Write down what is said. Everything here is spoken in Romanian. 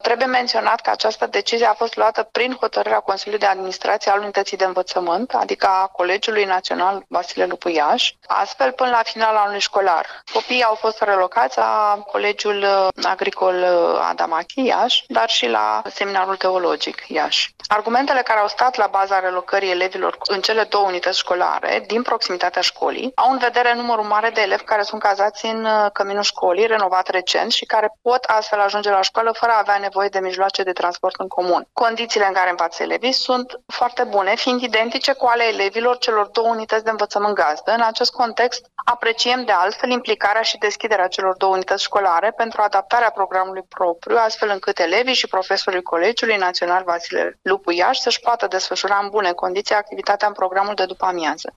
Trebuie menționat că această decizie a fost luată prin hotărârea Consiliului de Administrație al Unității de Învățământ, adică a Colegiului Național Vasile Lupu Iași, astfel până la finalul anului școlar. Copiii au fost relocați la Colegiul Agricol Adamachi Iași, dar și la Seminarul Teologic Iași. Argumentele care au stat la baza relocării elevilor în cele două unități școlare din proximitatea școlii au în vedere numărul mare de elevi care sunt cazați în căminul școlii, renovat recent și care pot astfel ajunge la școală fără a avea nevoie de mijloace de transport în comun. Condițiile în care învață elevii sunt foarte bune, fiind identice cu ale elevilor celor două unități de învățământ gazdă. În acest context, apreciem de altfel implicarea și deschiderea celor două unități școlare pentru adaptarea programului propriu, astfel încât elevii și profesorii Colegiului Național Vasile Lupu Iași să-și poată desfășura în bune condiții activitatea în programul de după amiază.